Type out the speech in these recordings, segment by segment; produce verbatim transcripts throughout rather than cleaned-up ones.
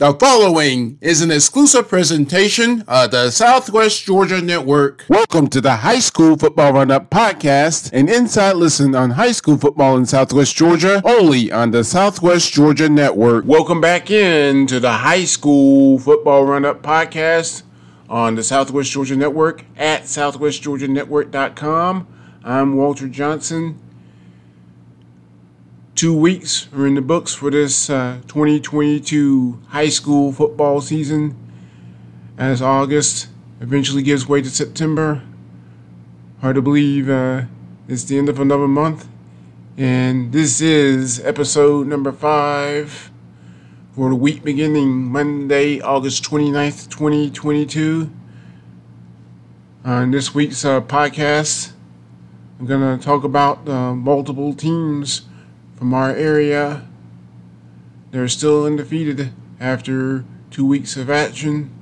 The following is an exclusive presentation of the Southwest Georgia Network. Welcome to the High School Football Run-Up Podcast, an inside listen on high school football in Southwest Georgia, only on the Southwest Georgia Network. Welcome back in to the High School Football Run-Up Podcast on the Southwest Georgia Network at southwest georgia network dot com. I'm Walter Johnson. Two weeks are in the books for this uh, twenty twenty-two high school football season, as August eventually gives way to September. Hard to believe uh, it's the end of another month. And this is episode number five for the week beginning Monday, August twenty-ninth, twenty twenty-two. On this week's uh, podcast, I'm going to talk about uh, multiple teams from our area. They're still undefeated after two weeks of action.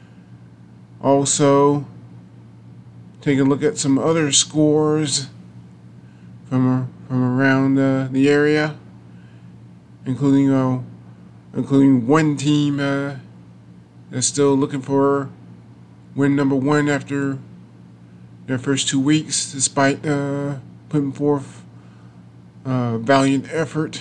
Also, take a look at some other scores from from around uh, the area, including uh, including one team uh, that's still looking for win number one after their first two weeks, despite uh, putting forth Uh, valiant effort.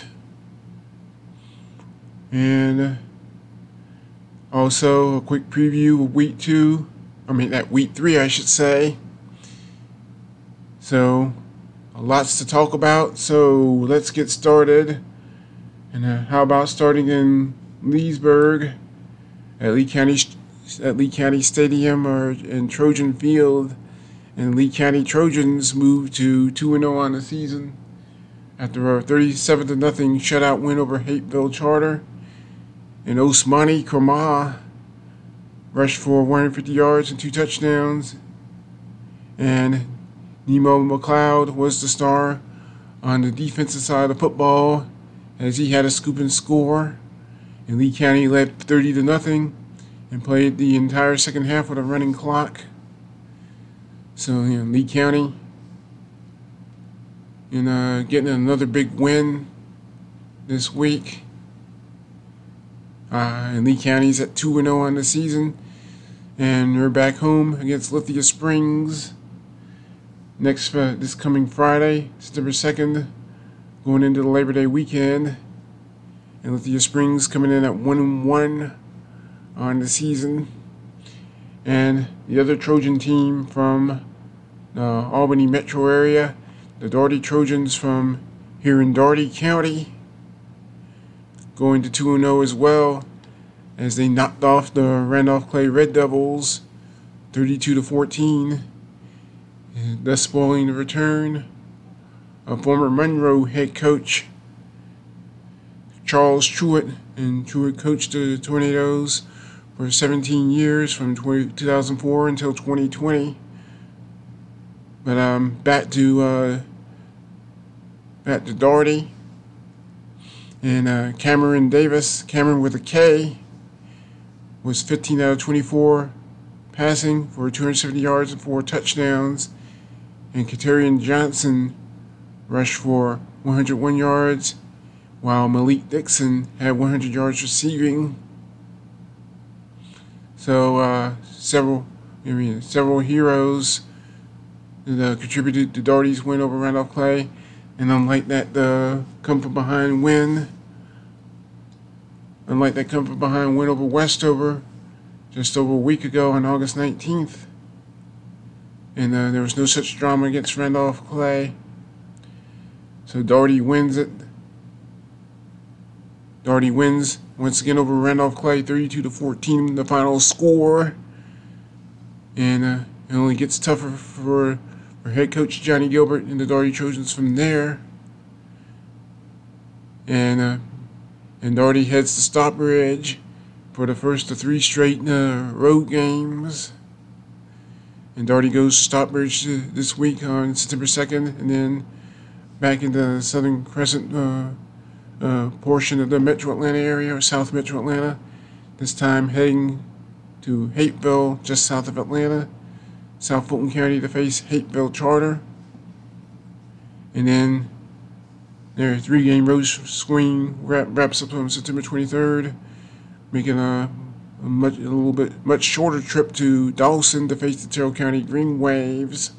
And also a quick preview of week two, I mean that week three I should say. So lots to talk about, so let's get started. And uh, how about starting in Leesburg at Lee County at Lee County Stadium or in Trojan Field, and Lee County Trojans moved to two and oh on the season after a thirty-seven to nothing shutout win over Hapeville Charter. And Osmani Krama rushed for one hundred fifty yards and two touchdowns. And Nemo McLeod was the star on the defensive side of football, as he had a scoop and score. And Lee County led thirty to nothing and played the entire second half with a running clock. So, you know, Lee County and uh, getting another big win this week. Uh, and Lee County's at two and oh on the season. And we're back home against Lithia Springs next uh, this coming Friday, September second, going into the Labor Day weekend. And Lithia Springs coming in at one and one on the season. And the other Trojan team from the Albany metro area, the Daugherty Trojans from here in Daugherty County, going to two and oh as well, as they knocked off the Randolph Clay Red Devils thirty-two to fourteen, thus spoiling the return of former Monroe head coach Charles Truitt. And Truitt coached the Tornadoes for seventeen years, from two thousand four until twenty twenty. But um, back to uh, back to Daugherty and uh, Cameron Davis. Cameron with a K was fifteen out of twenty-four passing for two hundred seventy yards and four touchdowns. And Katarian Johnson rushed for one hundred one yards, while Malik Dixon had one hundred yards receiving. So uh, several, I mean, several heroes that uh, contributed to Daugherty's win over Randolph Clay. And unlike that uh, come from behind win, unlike that come from behind win over Westover just over a week ago on August nineteenth. And uh, there was no such drama against Randolph Clay. So Daugherty wins it. Daugherty wins once again over Randolph Clay, thirty-two to fourteen, the final score. And uh, it only gets tougher for, for head coach Johnny Gilbert and the Daugherty Trojans from there. And uh, and Daugherty heads to Stockbridge for the first of three straight uh, road games. And Daugherty goes to Stockbridge this week on September second, and then back into the Southern Crescent uh, uh, portion of the Metro Atlanta area, or South Metro Atlanta. This time heading to Hapeville, just south of Atlanta, South Fulton County, to face Hapeville Charter. And then their three-game road screen wrap, wraps up on September twenty-third making a, a much a little bit much shorter trip to Dawson to face the Terrell County Green Waves.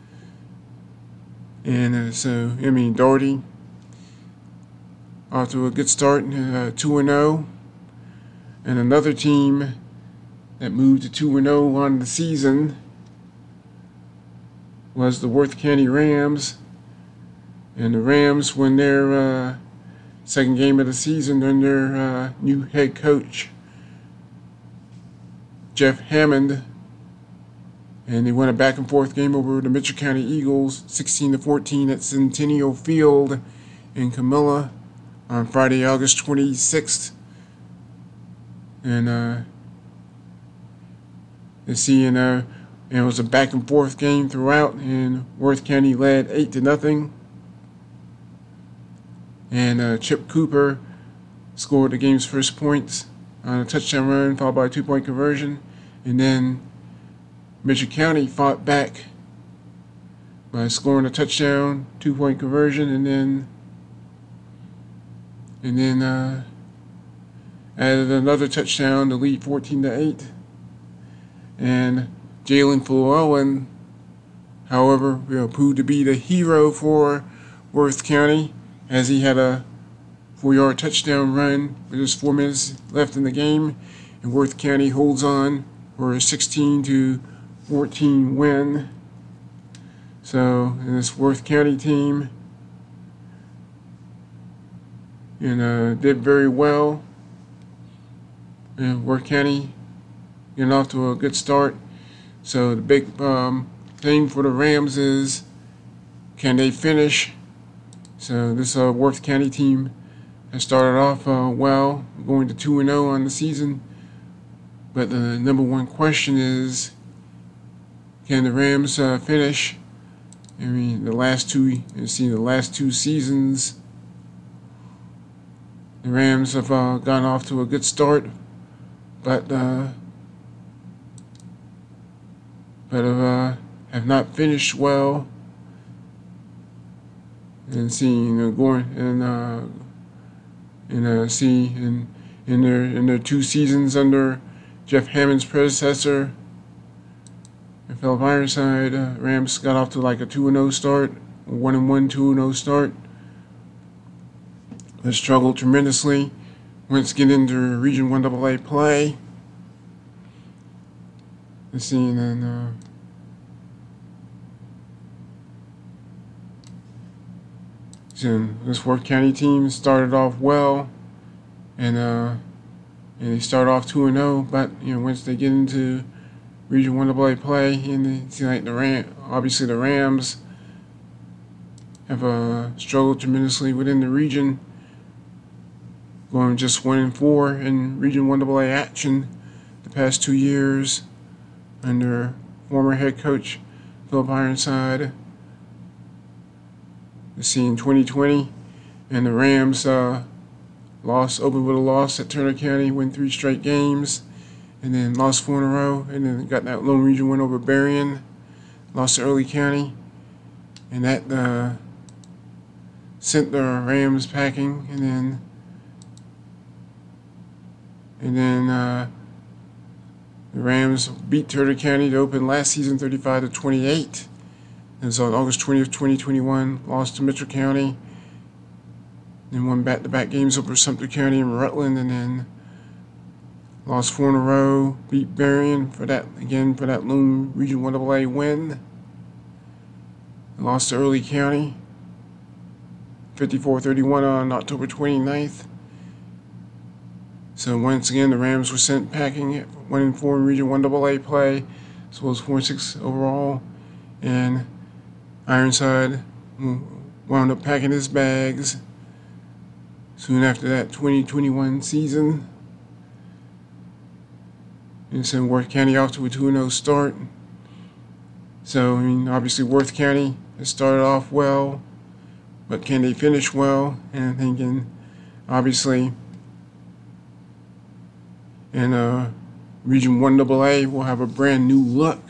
And uh, so, I mean, Doherty off to a good start, uh, two and oh. And another team that moved to two and oh on the season was the Worth County Rams. And the Rams won their uh, second game of the season under uh, new head coach Jeff Hammond. And they won a back and forth game over the Mitchell County Eagles, sixteen to fourteen at Centennial Field in Camilla on Friday, August twenty-sixth. And uh, you see, and, uh, it was a back and forth game throughout, and Worth County led eight to nothing. And uh, Chip Cooper scored the game's first points on a touchdown run, followed by a two-point conversion, and then Mitchell County fought back by scoring a touchdown, two-point conversion, and then and then uh, added another touchdown to lead fourteen to eight. And Jalen Llewellyn, however, you know, proved to be the hero for Worth County, as he had a four-yard touchdown run with just four minutes left in the game, and Worth County holds on for a sixteen to fourteen win. So, in this Worth County team, and uh, did very well. And Worth County getting off to a good start. So the big um, thing for the Rams is, can they finish? So this uh, Worth County team has started off uh, well, going to two and oh on the season. But the number one question is, can the Rams uh, finish? I mean, the last two, you see, the last two seasons, the Rams have uh, gone off to a good start, but uh, but uh, have not finished well. And see, you know, going and uh, and uh, see in in their in their two seasons under Jeff Hammond's predecessor, Philip Ironside, uh, Rams got off to like a two and oh start, a one and one, two and oh start. They struggled tremendously once get into Region one double A play. Let's see, and then uh, so this Worth County team started off well, and uh, and they start off two and oh, but you know, once they get into Region one double A play, and it seems like the Ram, obviously the Rams have uh, struggled tremendously within the region, going just one and four in Region one double A action the past two years under former head coach Philip Ironside. You see, in twenty twenty, and the Rams uh, lost, opened with a loss at Turner County, win three straight games, and then lost four in a row, and then got that lone region win over Berrien, lost to Early County, and that uh, sent the Rams packing, and then and then uh, the Rams beat Turner County to open last season thirty-five to twenty-eight. And so on August twentieth, twenty twenty-one, lost to Mitchell County, then won back-to-back games over Sumter County and Rutland, and then lost four in a row, beat Berrien for that, again, for that lone Region one double A win. Lost to Early County, fifty-four thirty-one on October twenty-ninth. So once again, the Rams were sent packing at one and four in Region one double A play, as well as four and six overall. And Ironside wound up packing his bags soon after that twenty twenty-one season. And sent Worth County off to a two and oh start. So, I mean, obviously Worth County has started off well, but can they finish well? And I'm thinking, obviously, in uh, Region one double A, we'll have a brand new look.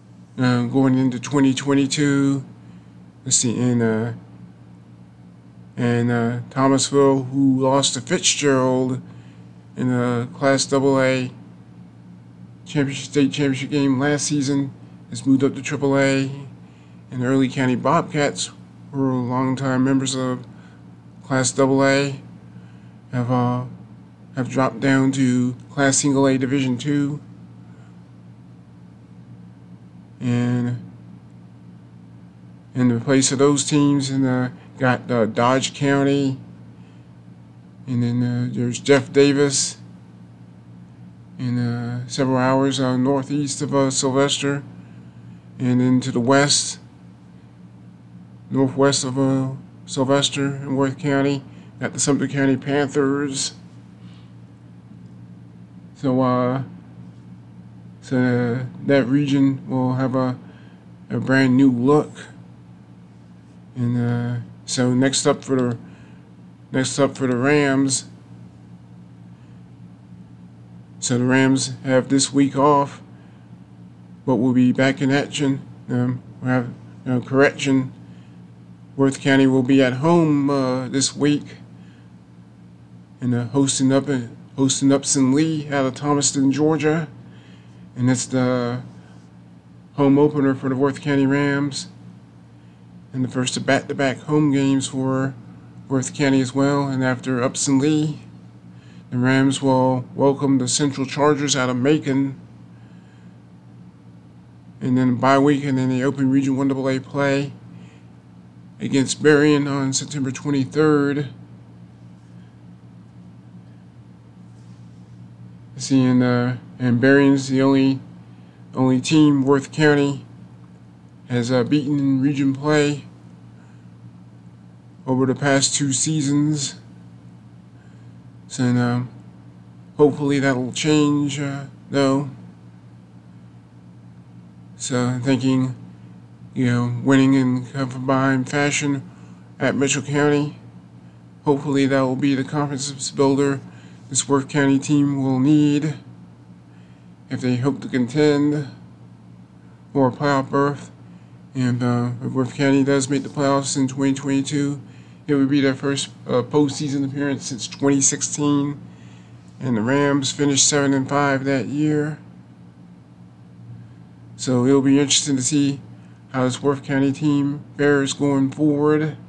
Uh, going into twenty twenty-two, let's see, and uh, and uh, Thomasville, who lost to Fitzgerald in the Class double A championship, state championship game last season, has moved up to triple A. And the Early County Bobcats, who are longtime members of Class double A, have uh, have dropped down to Class single A Division two. And in the place of those teams, and uh, got uh, Dodge County, and then uh, there's Jeff Davis, and uh, several hours uh, northeast of uh, Sylvester, and then to the west, northwest of uh, Sylvester and Worth County, got the Sumter County Panthers. So, uh, so uh, that region will have a a brand new look. And uh, so next up for the next up for the Rams. So the Rams have this week off, but we'll be back in action. Um, we'll have you know, correction. Worth County will be at home uh, this week, and uh, hosting up hosting Upson Lee out of Thomaston, Georgia, and it's the home opener for the Worth County Rams, and the first of back-to-back home games for Worth County as well. And after Upson Lee, the Rams will welcome the Central Chargers out of Macon, and then bye week, and then the Open Region one double A play against Berrien on September twenty-third. Seeing uh, and Berrien's the only only team Worth County has uh, beaten in region play over the past two seasons. So uh, hopefully that'll change, uh, though. So I'm thinking, you know, winning in combined fashion at Mitchell County. Hopefully that will be the confidence builder this Worth County team will need if they hope to contend for a playoff berth. And uh, if Worth County does make the playoffs in twenty twenty-two, it would be their first uh, postseason appearance since twenty sixteen. And the Rams finished seven and five that year. So it'll be interesting to see how this Worth County team fares going forward.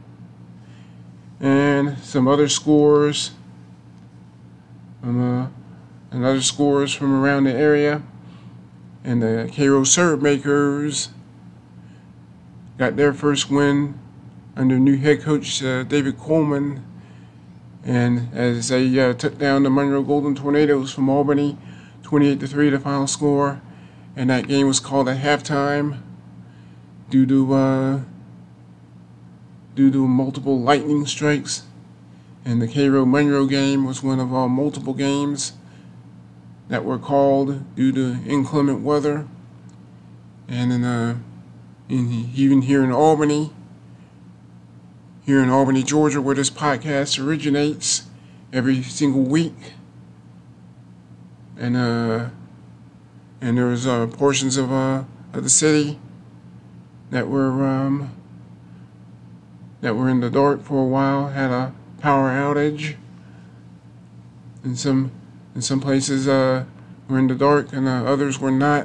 And some other scores. Um, uh, and other scores from around the area. And the Cairo Serve Makers got their first win under new head coach uh, David Coleman. And as they uh, took down the Monroe Golden Tornadoes from Albany, twenty-eight to three the final score. And that game was called at halftime due to uh, due to multiple lightning strikes. And the Cairo Monroe game was one of uh, multiple games that were called due to inclement weather. And in, uh, in, even here in Albany, here in Albany, Georgia, where this podcast originates every single week. And uh, and there was uh, portions of uh, of the city that were um, that were in the dark for a while, had a power outage. In some in some places uh, were in the dark, and uh, others were not.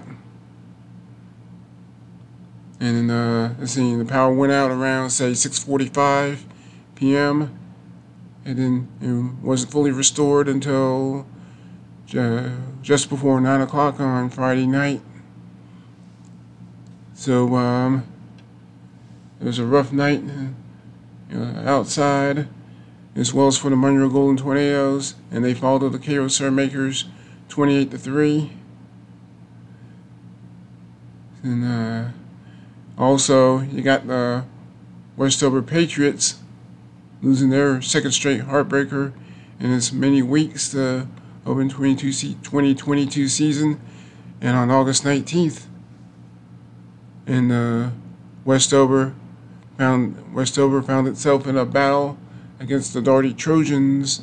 And uh, let's see, the power went out around say six forty-five p.m. and then it wasn't fully restored until uh, just before nine o'clock on Friday night. So um, it was a rough night uh, outside, as well as for the Monroe Golden Tornadoes, and they followed the Cairo Serve Makers twenty-eight to three. And uh, also, you got the Westover Patriots losing their second straight heartbreaker in as many weeks the Open twenty twenty-two season. And on August nineteenth, in uh, Westover found Westover found itself in a battle against the Daugherty Trojans,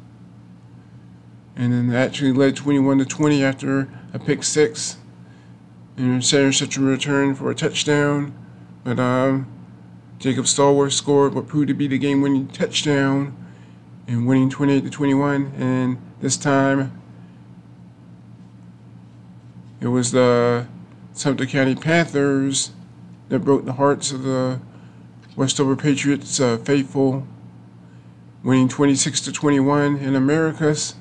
and then actually led twenty-one to twenty after a pick six and center such a return for a touchdown. But um, Jacob Stallworth scored what proved to be the game-winning touchdown and winning twenty-eight to twenty-one. And this time, it was the Sumter County Panthers that broke the hearts of the Westover Patriots uh, faithful, winning twenty-six to twenty-one in Americus.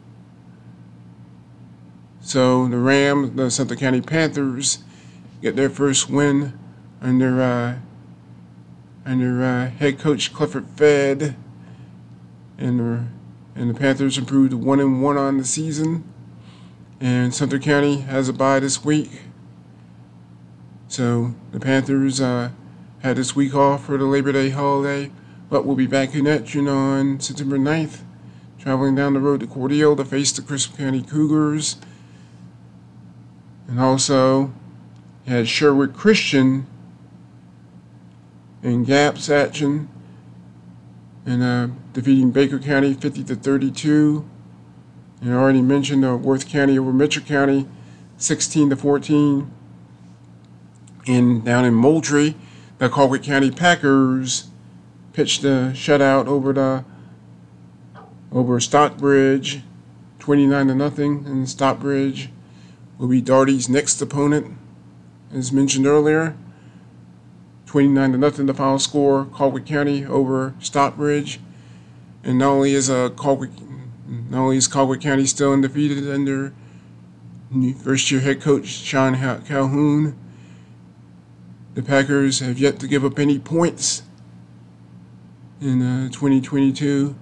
So the Rams, the Sumter County Panthers, get their first win under uh, under uh, head coach Clifford Fedd, and the and the Panthers improved to one and one on the season. And Sumter County has a bye this week, so the Panthers uh, had this week off for the Labor Day holiday, but we'll be back in action on September ninth, traveling down the road to Cordele to face the Crisp County Cougars. And also had Sherwood Christian in Gaps action and uh, defeating Baker County fifty to thirty-two. And I already mentioned uh, Worth County over Mitchell County sixteen to fourteen. And down in Moultrie, the Colquitt County Packers pitched a shutout over the over Stockbridge, twenty-nine to nothing, and Stockbridge will be Darty's next opponent, as mentioned earlier. twenty-nine to nothing the final score, Colquitt County over Stockbridge. And not only is uh, Colquitt, not only is Colquitt County still undefeated under first-year head coach Sean Calhoun, the Packers have yet to give up any points in uh, twenty twenty-two.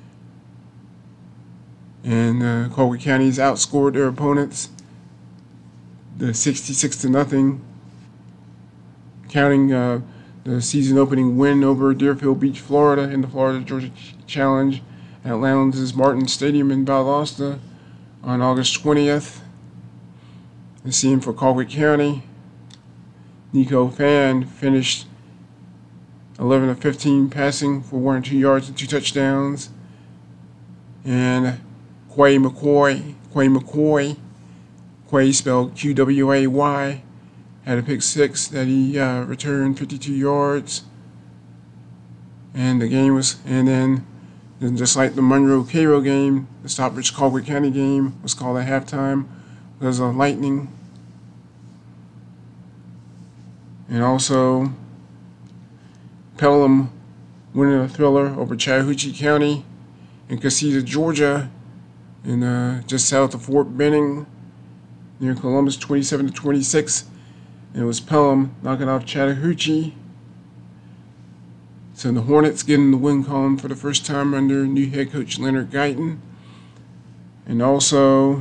And uh, Colquitt County's outscored their opponents the sixty-six to nothing, counting uh, the season opening win over Deerfield Beach, Florida in the Florida Georgia Challenge at Lowndes Martin Stadium in Valdosta on August twentieth. The scene for Colquitt County, Nico Fan finished eleven of fifteen passing for one hundred two yards and two touchdowns. And Quay McCoy, Quay McCoy, Quay spelled Q W A Y, had a pick six that he uh, returned fifty-two yards. And the game was, and then, and just like the Monroe-Cairo game, the Stockbridge-Colquitt County game was called at halftime because of lightning. And also, Pelham winning a thriller over Chattahoochee County in Casita, Georgia, and uh, just south of Fort Benning, near Columbus, twenty-seven to twenty-six. And it was Pelham knocking off Chattahoochee. So the Hornets getting the win column for the first time under new head coach Leonard Guyton. And also,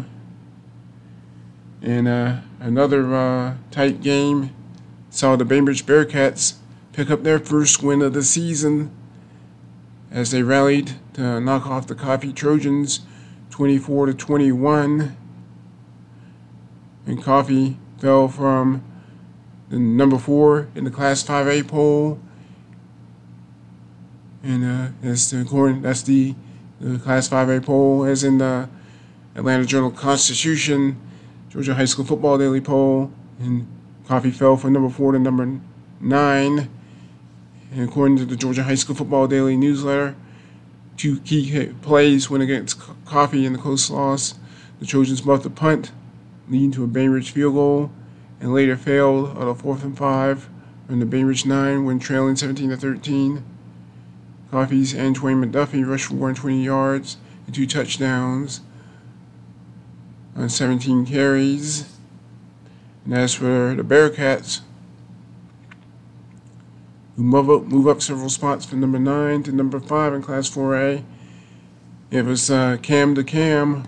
in uh, another uh, tight game, saw the Bainbridge Bearcats pick up their first win of the season as they rallied to knock off the Coffee Trojans twenty-four to twenty-one. And Coffee fell from the number four in the Class five A poll. And uh, that's the that's the, the Class five A poll, as in the Atlanta Journal-Constitution, Georgia High School Football Daily poll. And Coffee fell from number four to number nine. And according to the Georgia High School Football Daily newsletter, two key plays went against Coffee in the close loss. The Trojans muffed the punt, leading to a Bainbridge field goal, and later failed on a fourth and five from the Bainbridge nine when trailing seventeen to thirteen. Coffee's Antwain McDuffie rushed for one hundred twenty yards and two touchdowns on seventeen carries. And as for the Bearcats, who move up, move up several spots from number nine to number five in Class four A, it was uh, Cam to Cam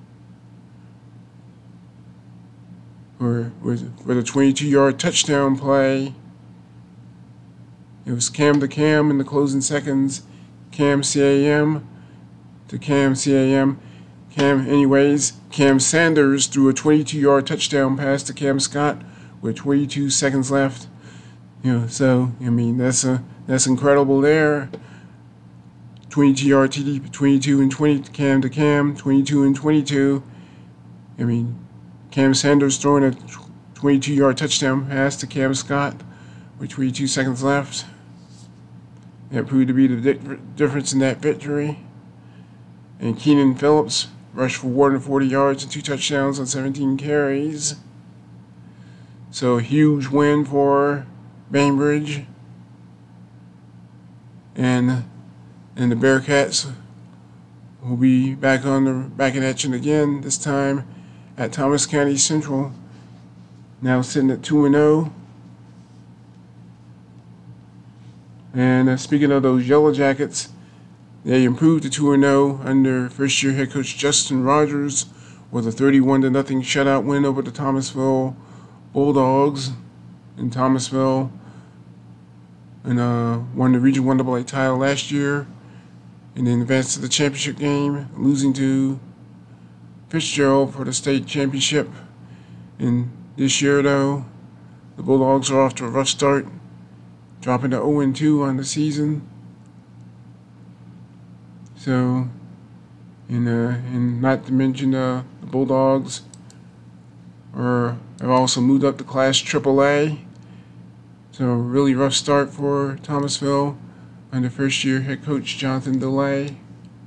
for, for the twenty-two-yard touchdown play. It was Cam to Cam in the closing seconds. Cam C A M to Cam C A M. Cam, anyways, Cam Sanders threw a twenty-two-yard touchdown pass to Cam Scott with twenty-two seconds left. You know, so I mean that's a that's incredible there. twenty-two-yard T D, twenty-two and twenty, Cam to Cam, twenty-two and twenty-two. I mean, Cam Sanders throwing a twenty-two-yard touchdown pass to Cam Scott with twenty-two seconds left. that proved to be the di- difference in that victory. And Keenan Phillips rushed for one hundred forty yards and two touchdowns on seventeen carries. So a huge win for Bainbridge. And and the Bearcats will be back on the back in action again, this time at Thomas County Central. Now sitting at two and oh. And uh, speaking of those Yellow Jackets, they improved to two and oh under first-year head coach Justin Rogers with a thirty-one to nothing shutout win over the Thomasville Bulldogs in Thomasville, and uh, won the Region one double A title last year, and then advanced to the championship game, losing to Fitzgerald for the state championship. And this year, though, the Bulldogs are off to a rough start, dropping to oh and two on the season. So, and, uh, and not to mention uh, the Bulldogs are, have also moved up to Class triple A. So, a really rough start for Thomasville under first-year head coach Jonathan DeLay.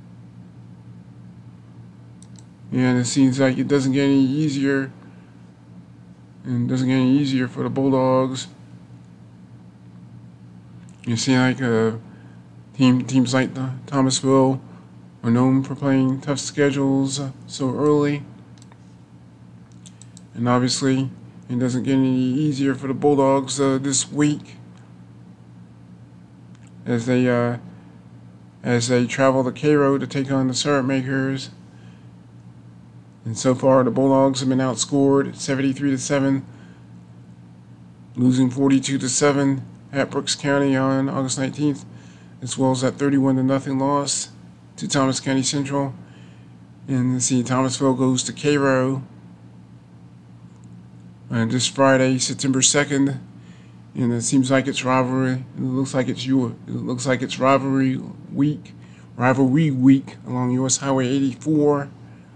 And it seems like it doesn't get any easier, and doesn't get any easier for the Bulldogs. You see, like uh, team teams like the Thomasville are known for playing tough schedules uh, so early, and obviously it doesn't get any easier for the Bulldogs uh, this week as they uh, as they travel to Cairo to take on the Syrup Makers. And so far, the Bulldogs have been outscored seventy-three to seven, losing forty-two to seven at Brooks County on August nineteenth, as well as that thirty-one to nothing loss to Thomas County Central. And let's see, Thomasville goes to Cairo uh, this Friday, September second, and it seems like it's rivalry. It looks like it's you. It looks like it's rivalry week, rivalry week along U S Highway eighty-four.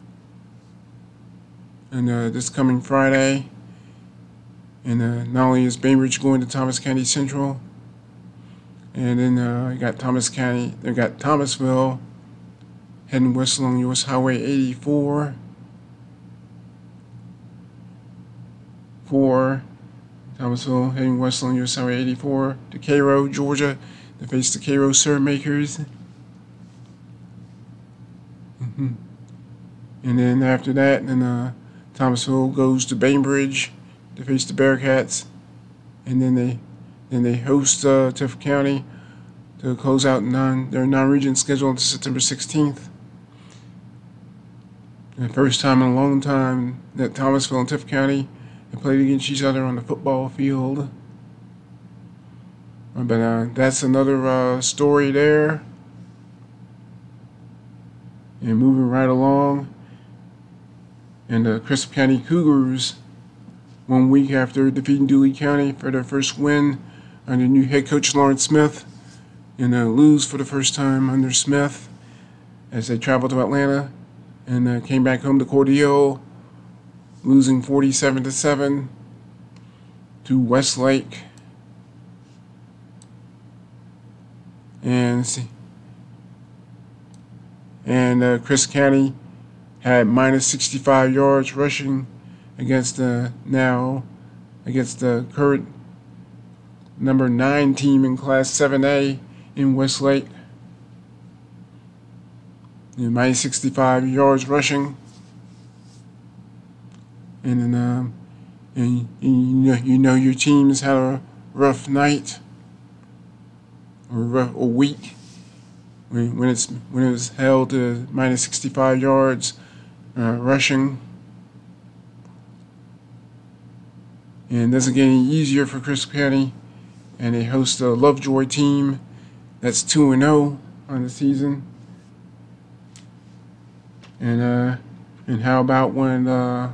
And uh, this coming Friday, and uh, not only is Bainbridge going to Thomas County Central, and then uh, you got Thomas County, they got Thomasville heading west along U S Highway eighty-four for Thomasville heading west along U S Highway eighty-four to Cairo, Georgia, to face the Cairo Syrup Makers. Mm-hmm. And then after that, then uh, Thomasville goes to Bainbridge to face the Bearcats, and then they then they host uh, Tift County to close out non, their non-region schedule until September sixteenth. The first time in a long time that Thomasville and Tift County have played against each other on the football field. But uh, that's another uh, story there. And moving right along, and the Crisp County Cougars, one week after defeating Dooley County for their first win under new head coach Lawrence Smith, and uh, lose for the first time under Smith as they traveled to Atlanta and uh, came back home to Cordele, losing forty-seven to seven to Westlake. And and uh, Crisp County had minus sixty-five yards rushing against the now against the current number nine team in Class seven A in Westlake. And minus sixty-five yards rushing, and then um, and, and you know you know your team's had a rough night or rough, a week when when it's when it was held to minus sixty-five yards. Uh, rushing, and it doesn't get any easier for Crisp County, and they host a Lovejoy team that's two and zero on the season. And uh, and how about when uh,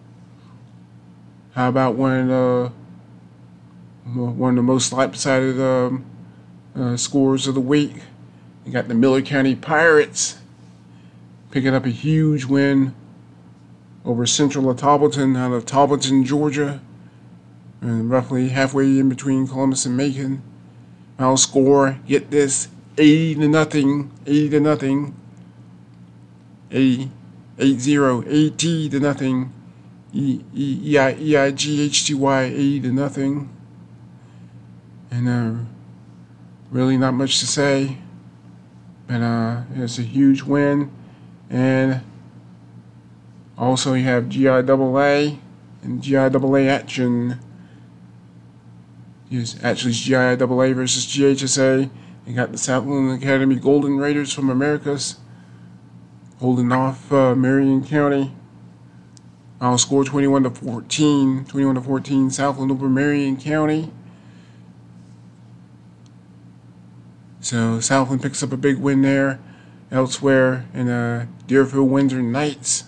how about when uh, one of the most lopsided um, uh, scores of the week? You got the Miller County Pirates picking up a huge win over Central of Tarleton out of Tarleton, Georgia, and roughly halfway in between Columbus and Macon. Final score, get this, eighty to nothing, eighty to nothing, eighty, eight zero, eighty to nothing, E E I E I G H T Y, eighty to nothing, and uh, really not much to say, but uh, it's a huge win, and also you have G I double A and G I double A action. It's actually G I double A versus G H S A. You got the Southland Academy Golden Raiders from Americas holding off uh, Marion County. I'll score twenty-one to fourteen. twenty-one to fourteen, Southland over Marion County. So Southland picks up a big win there. Elsewhere in uh, Deerfield Windsor Knights.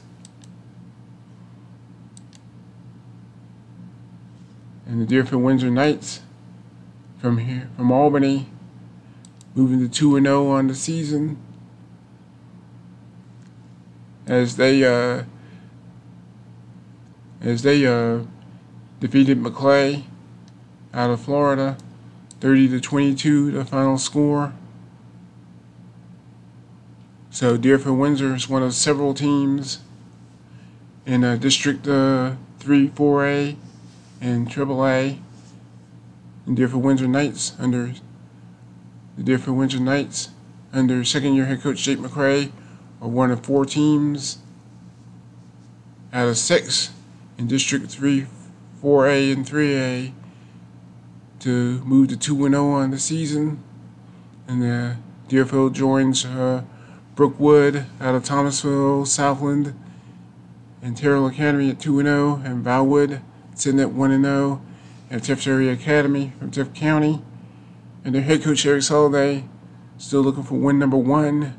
And the Deerfield Windsor Knights from here, from Albany, moving to two and oh on the season. As they uh, as they uh, defeated McClay out of Florida, thirty to twenty-two, the final score. So Deerfield Windsor is one of several teams in uh, District uh, three, four A, and triple A. And Deerfield Windsor Knights under the Deerfield Windsor Knights under second-year head coach Jake McCray are one of four teams out of six in District three, four A, and three A to move to two and oh on the season. And uh, Deerfield joins uh, Brookwood out of Thomasville, Southland, and Terrell Academy at two and oh, and Valwood sitting at one and oh, and Tift Area Academy from Tift County. And their head coach Eric Soliday still looking for win number one.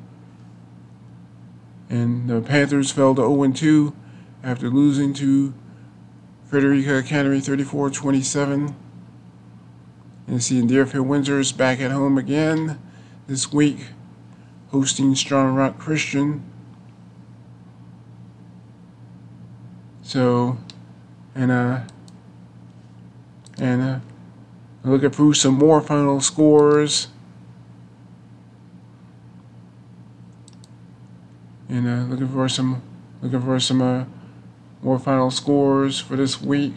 And the Panthers fell to oh and two after losing to Frederica Academy thirty-four twenty-seven. And seeing Deerfield Windsor's back at home again this week, hosting Strong Rock Christian. So, and uh, and uh, looking through some more final scores. And uh, looking for some, looking for some uh, more final scores for this week.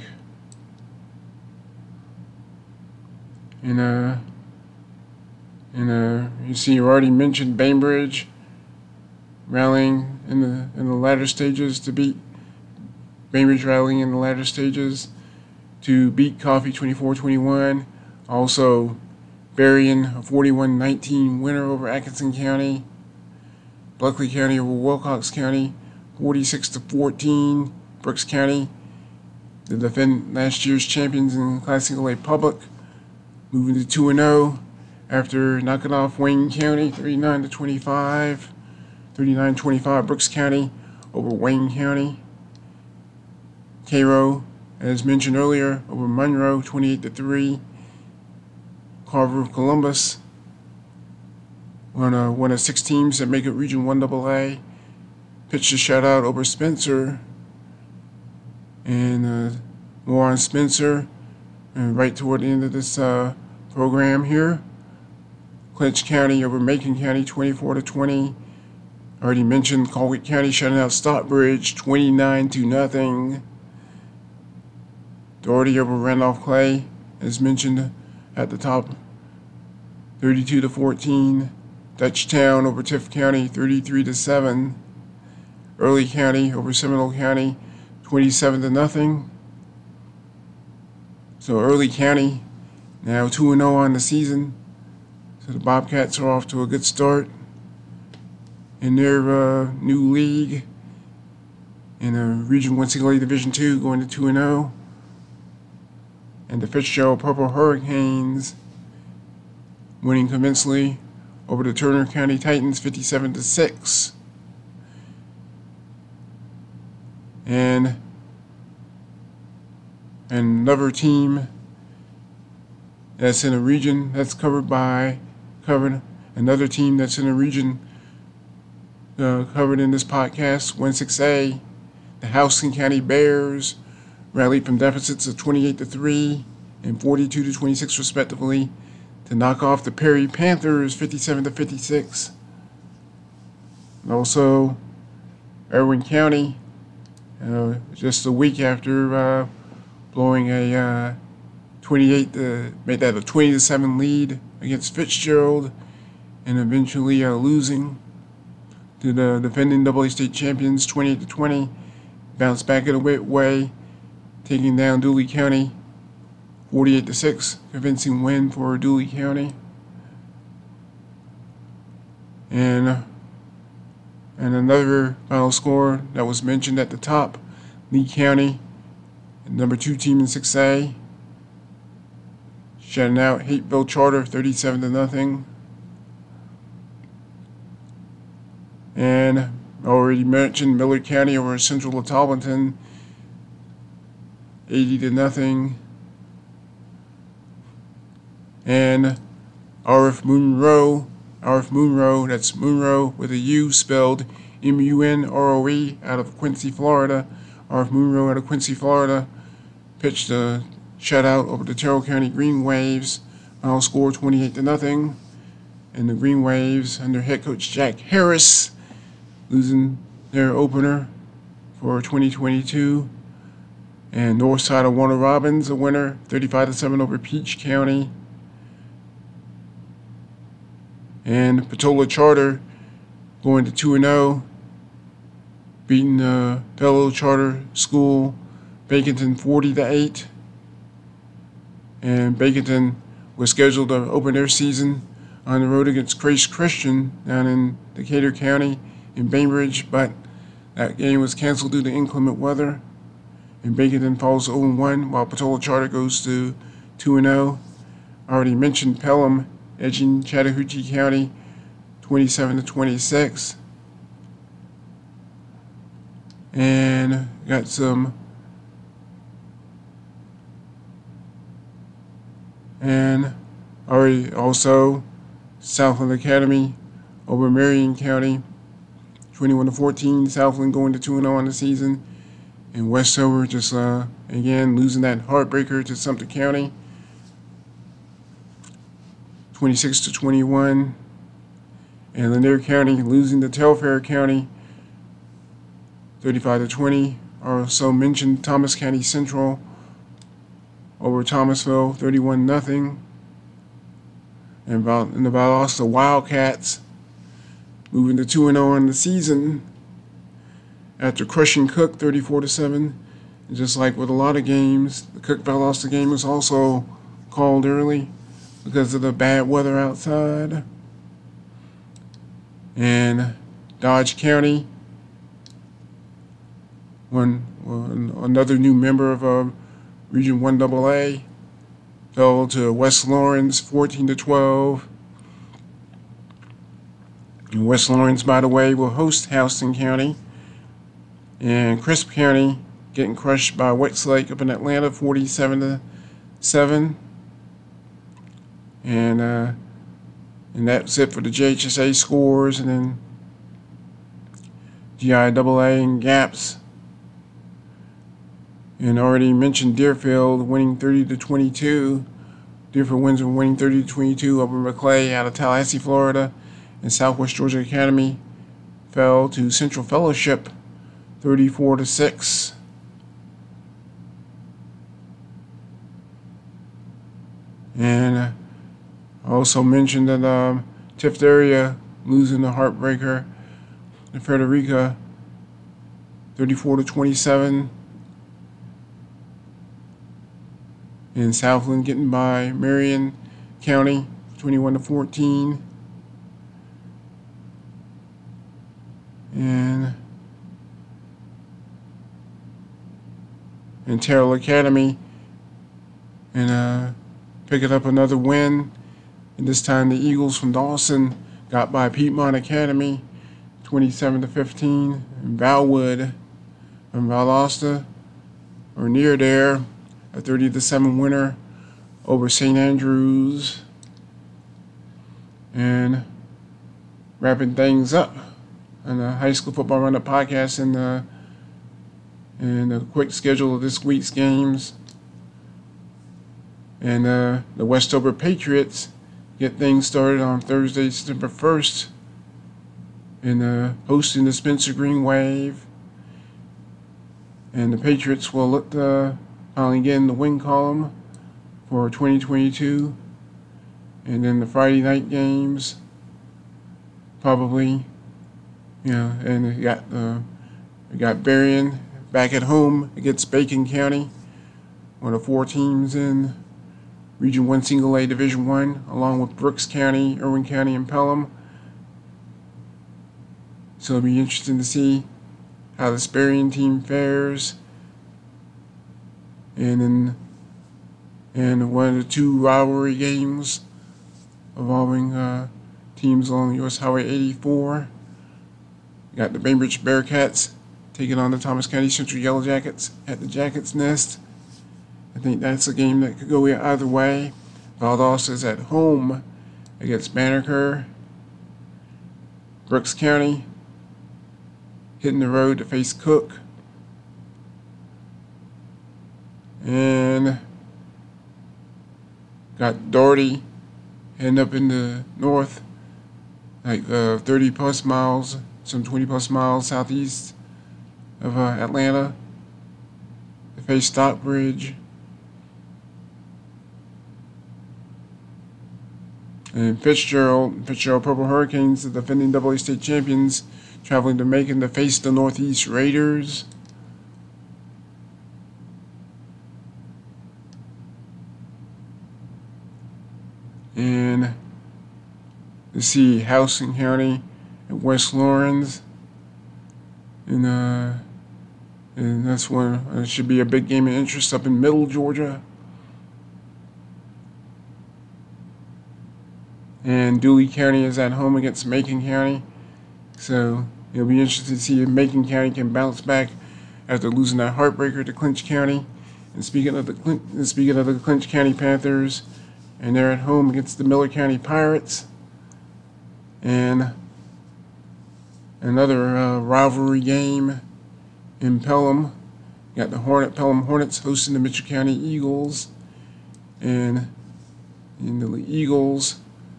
And uh, and uh, you see, you already mentioned Bainbridge rallying in the in the latter stages to beat Bainbridge rallying in the latter stages to beat Coffee twenty-four twenty-one. Also, Berrien a forty-one nineteen winner over Atkinson County. Bleckley County over Wilcox County, forty-six to fourteen. Brooks County, the defend last year's champions in Class Single A Public, moving to two and oh after knocking off Wayne County thirty-nine to twenty-five. thirty-nine twenty-five Brooks County over Wayne County. Cairo, as mentioned earlier, over Monroe twenty-eight to three. Carver of Columbus, one of, one of six teams that make it Region one double A, pitched a shutout over Spencer. And uh, more on Spencer and right toward the end of this uh, program here. Clinch County over Macon County twenty-four to twenty. Already mentioned Colquitt County shutting out Stockbridge twenty-nine to nothing. Doherty over Randolph Clay, as mentioned at the top, thirty-two to fourteen. Dutchtown over Tift County thirty-three to seven. Early County over Seminole County twenty-seven to nothing. So Early County now two and oh on the season. So the Bobcats are off to a good start in their uh, new league in a Region one Single A Division two, going to two and oh. And the Fitzgerald Purple Hurricanes winning convincingly over the Turner County Titans fifty-seven to six. And another team that's in a region that's covered by covered another team that's in a region uh, covered in this podcast, one six A, the Houston County Bears rallied from deficits of twenty-eight to three and forty-two to twenty-six respectively to knock off the Perry Panthers fifty-seven to fifty-six. And also, Irwin County, uh, just a week after uh, blowing a uh, twenty-eight to made that a twenty to seven lead against Fitzgerald, and eventually uh, losing to the defending double A state champions twenty-eight to twenty. Bounced back in a way, taking down Dooley County forty-eight to six, convincing win for Dooley County. And and another final score that was mentioned at the top, Lee County, number two team in six A, shutting out Hateville Charter thirty-seven to nothing. And I already mentioned Miller County over Central Letalbonton, eighty to nothing. And R F Monroe, R F Monroe, that's Monroe with a U spelled M U N R O E, out of Quincy, Florida. R F Monroe out of Quincy, Florida, pitched a shutout over the Terrell County Green Waves. Final score twenty-eight to nothing. And the Green Waves, under head coach Jack Harris, losing their opener for twenty twenty-two. And Northside of Warner Robins, a winner, thirty-five to seven over Peach County. And Patola Charter going to two and oh, beating the fellow charter school, Baconton forty to eight. And Baconton was scheduled to open their season on the road against Grace Christian down in Decatur County in Bainbridge, but that game was canceled due to inclement weather. And Baconton falls oh and one, while Patola Charter goes to two and oh. I already mentioned Pelham edging Chattahoochee County twenty-seven to twenty-six. And got some and already also Southland Academy over Marion County twenty-one to fourteen. Southland going to two and oh on the season. And Westover just uh, again losing that heartbreaker to Sumter County twenty-six to twenty-one. And Lanier County losing to Telfair County thirty-five to twenty. Also mentioned Thomas County Central over Thomasville thirty-one nothing. And in the Valdosta Wildcats moving to two and oh on the season after crushing Cook thirty-four to seven. And just like with a lot of games, the Cook Valdosta game was also called early because of the bad weather outside. And Dodge County, when, when another new member of uh, Region one double A, fell to West Lawrence fourteen to twelve. And West Lawrence, by the way, will host Houston County. And Crisp County getting crushed by Westlake up in Atlanta forty-seven to seven. And uh, and that's it for the J H S A scores. And then G I double A and Gaps. And already mentioned Deerfield winning thirty to twenty-two. Deerfield wins winning thirty to twenty-two over McClay out of Tallahassee, Florida. And Southwest Georgia Academy fell to Central Fellowship thirty-four to six. And I also mentioned that um, Tift area losing the heartbreaker to Frederica thirty-four to twenty-seven. And Southland getting by Marion County twenty-one to fourteen. And and Terrell Academy and uh, picking up another win. And this time the Eagles from Dawson got by Piedmont Academy twenty-seven to fifteen. And Valwood from Valdosta, or near there, a thirty to seven winner over Saint Andrews. And wrapping things up on the High School Football Roundup podcast and the and a quick schedule of this week's games. And uh, the Westover Patriots get things started on Thursday, September first, in uh, hosting the Spencer Green Wave. And the Patriots will look to finally get in the win column for twenty twenty-two. And then the Friday night games, probably, you know, and we got uh, we got Berrien back at home against Bacon County, one of four teams in Region one Single A Division one, along with Brooks County, Irwin County, and Pelham. So it'll be interesting to see how the Berrien team fares. And then and one of the two rivalry games involving uh, teams along U S Highway eighty-four. You got the Bainbridge Bearcats taking on the Thomas County Central Yellow Jackets at the Jackets Nest. I think that's a game that could go either way. Valdosta is at home against Banneker. Brooks County hitting the road to face Cook. And got Doherty heading up in the north, like uh, thirty plus miles, some twenty plus miles southeast of uh, Atlanta, to face Stockbridge. And Fitzgerald, Fitzgerald Purple Hurricanes, the defending double A state champions, traveling to Macon to face the Northeast Raiders. And to see Houston County and West Lawrence. And, uh, and that's one, it should be a big game of interest up in Middle Georgia. And Dooley County is at home against Macon County. So it'll be interesting to see if Macon County can bounce back after losing that heartbreaker to Clinch County. And speaking of the and speaking of the Clinch County Panthers, and they're at home against the Miller County Pirates. And another uh, rivalry game in Pelham. You got the Hornet Pelham Hornets hosting the Mitchell County Eagles. And in the Eagles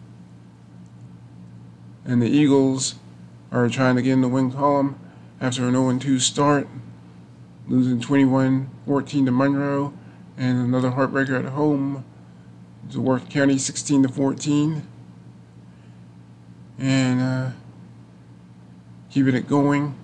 and the Eagles are trying to get in the win column after an oh and two start, losing twenty-one fourteen to Monroe, and another heartbreaker at home to Worth County sixteen to fourteen. And uh, keeping it going.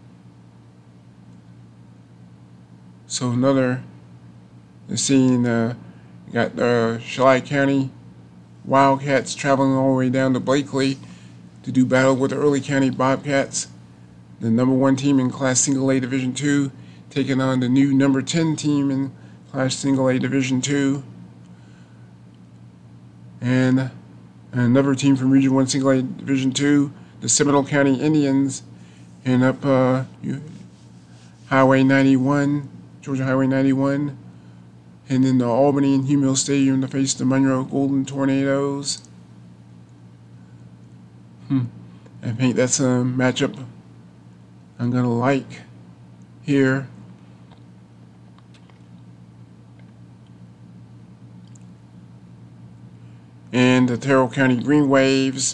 So another, seeing uh, you got the uh, Schley County Wildcats traveling all the way down to Blakely to do battle with the Early County Bobcats, the number one team in Class Single A Division two, taking on the new number ten team in Class Single A Division two. And another team from Region one Single A Division two, the Seminole County Indians, and up uh, Highway ninety-one, Georgia Highway ninety-one, and then the Albany and Hugh Mill Stadium to face the Monroe Golden Tornadoes. Hmm. I think that's a matchup I'm going to like here. And the Terrell County Green Waves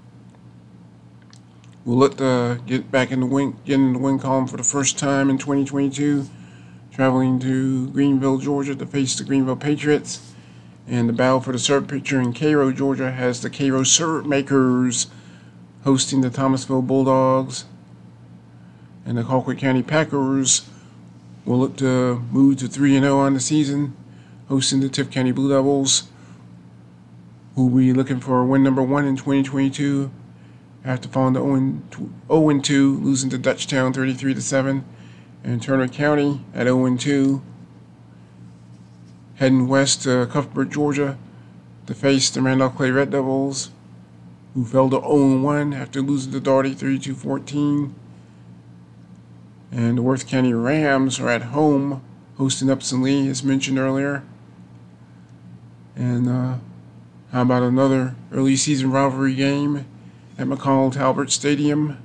will look to get back in the win, get in the win column for the first time in twenty twenty-two, traveling to Greenville, Georgia to face the Greenville Patriots. And the battle for the syrup pitcher in Cairo, Georgia has the Cairo Syrup Makers hosting the Thomasville Bulldogs. And the Colquitt County Packers will look to move to three and oh on the season, hosting the Tift County Blue Devils, who will be looking for win number one in twenty twenty-two after falling to oh and two, losing to Dutchtown thirty-three to seven. And Turner County at oh and two, heading west to Cuthbert, Georgia to face the Randolph Clay Red Devils, who fell to oh and one after losing to Daugherty thirty-two fourteen. And the Worth County Rams are at home, hosting Upson Lee, as mentioned earlier. And uh, how about another early season rivalry game at McConnell Talbert Stadium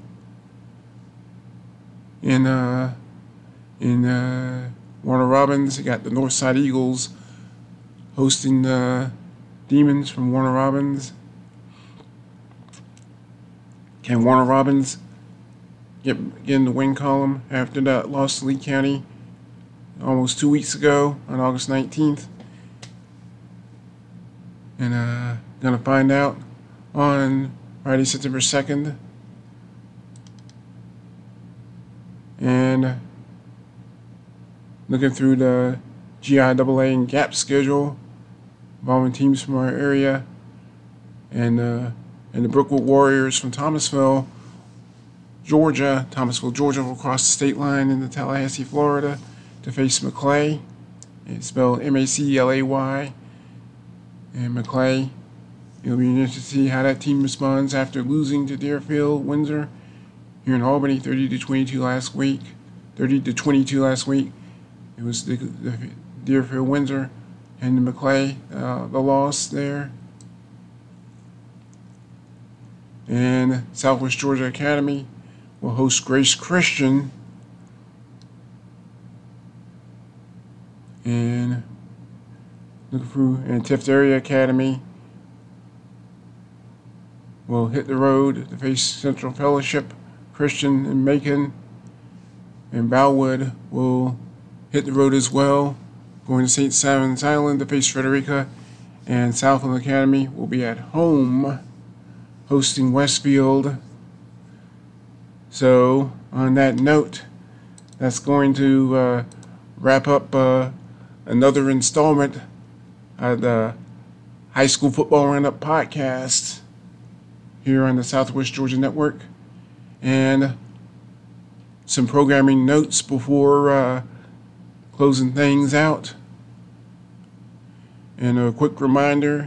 in uh, in uh, Warner Robins? You got the Northside Eagles hosting the Demons from Warner Robins. Can Warner Robins get, get in the win column after that loss to Lee County almost two weeks ago on August nineteenth? And uh, gonna find out on Friday, September second. And looking through the G I A A and GAP schedule involving teams from our area, and uh, and the Brookwood Warriors from Thomasville, Georgia. Thomasville, Georgia will cross the state line into Tallahassee, Florida to face Maclay. It's spelled M A C L A Y. And Maclay, it'll be interesting to see how that team responds after losing to Deerfield Windsor here in Albany, thirty to twenty-two last week. thirty to twenty-two last week. It was the, the Deerfield Windsor and the Maclay, uh, the loss there. And Southwest Georgia Academy will host Grace Christian. And looking through, and Tift Area Academy will hit the road to face Central Fellowship Christian in Macon. And Bellwood will hit the road as well, going to Saint Simon's Island to face Frederica. And Southland Academy will be at home hosting Westfield. So, on that note, that's going to uh, wrap up uh, another installment of the High School Football Roundup podcast here on the Southwest Georgia Network. And some programming notes before uh, closing things out. And a quick reminder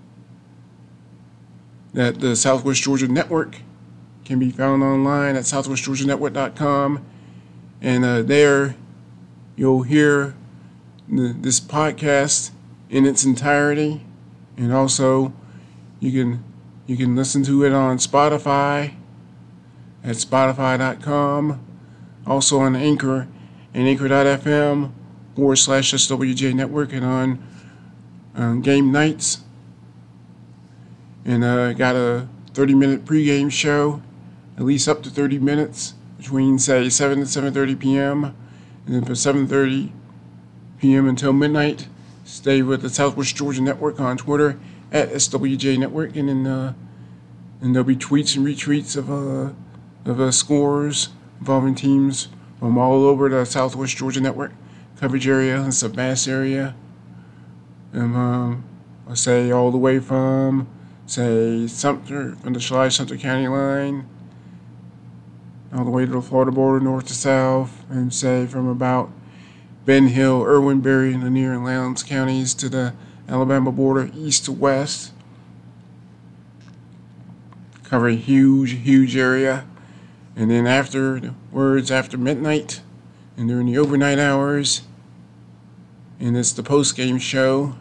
that the Southwest Georgia Network can be found online at southwest georgia network dot com. And uh, there you'll hear the, this podcast in its entirety. And also you can you can listen to it on Spotify at spotify dot com. Also on Anchor and anchor dot f m forward slash S W J Network, and on um, game nights. And uh, got a thirty minute pregame show, at least up to thirty minutes, between say seven and seven thirty p.m. And then from seven thirty p.m. until midnight, stay with the Southwest Georgia Network on Twitter at S W J Network, and then uh, and there'll be tweets and retweets of uh of uh, scores involving teams from all over the Southwest Georgia Network coverage area. It's a vast area. And um, I'll say all the way from, say, Sumter, from the Schley-Sumter County line, all the way to the Florida border, north to south, and say from about Ben Hill, Irwin, Berry, and Lanier and Lowndes counties to the Alabama border, east to west. Cover a huge, huge area. And then afterwards, after midnight, and during the overnight hours, and it's the post-game show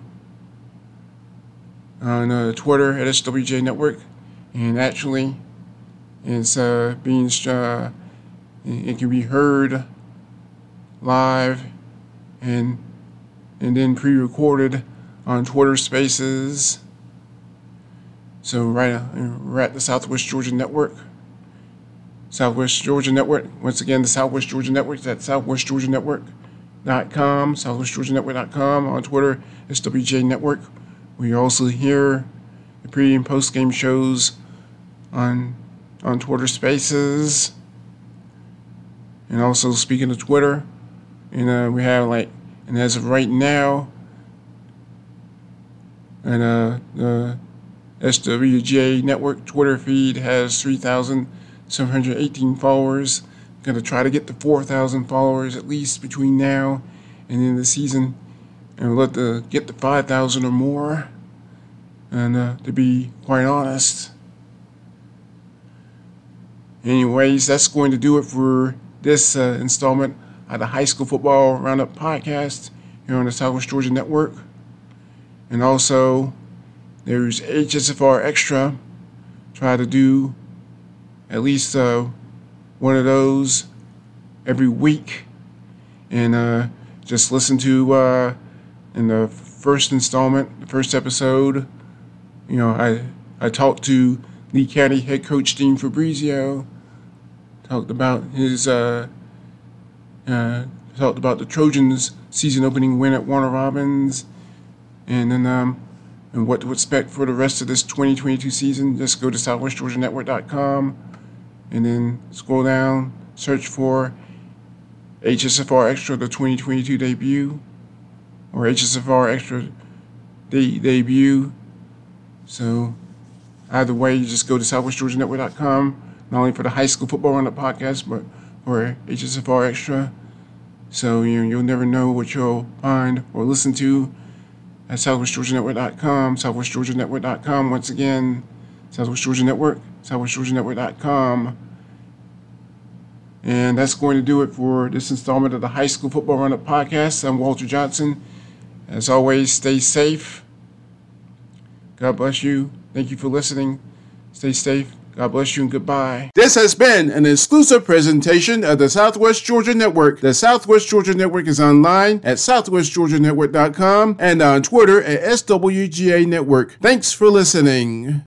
on uh, Twitter at S W J Network. And actually, it's uh, being, uh, it can be heard live and and then pre-recorded on Twitter Spaces. So right, uh, we're at the Southwest Georgia Network. Southwest Georgia Network. Once again, the Southwest Georgia Network is at southwest georgia network dot com, southwest georgia network dot com. On Twitter, S W J Network. We also hear the pre and post game shows on on Twitter Spaces. And also, speaking of Twitter, and uh, we have like, and as of right now, and uh, the S W J Network Twitter feed has three thousand seven hundred eighteen followers. Going to try to get to four thousand followers at least between now and the end of the season, and we'll let the get to five thousand or more. And uh, to be quite honest, anyways, that's going to do it for this uh, installment of the High School Football Roundup podcast here on the Southwest Georgia Network. And also, there's H S F R Extra. Try to do at least uh, one of those every week. And uh, just listen to, uh, in the first installment, the first episode, you know, I, I talked to Lee County head coach Dean Fabrizio talked about his uh, uh, talked about the Trojans' season opening win at Warner Robins, and then um, and what to expect for the rest of this twenty twenty-two season. Just go to southwest georgia network dot com and then scroll down, search for H S F R Extra, the twenty twenty-two debut, or H S F R Extra de- debut. So either way, you just go to southwest georgia network dot com, not only for the high school football roundup podcast, but for H S F R Extra. So you know, you'll never know what you'll find or listen to at southwest georgia network dot com, southwest georgia network dot com. Once again, Southwest Georgia Network, southwest georgia network dot com. And that's going to do it for this installment of the High School Football Roundup podcast. I'm Walter Johnson. As always, stay safe. God bless you. Thank you for listening. Stay safe. God bless you and goodbye. This has been an exclusive presentation of the Southwest Georgia Network. The Southwest Georgia Network is online at southwest georgia network dot com and on Twitter at S W G A Network. Thanks for listening.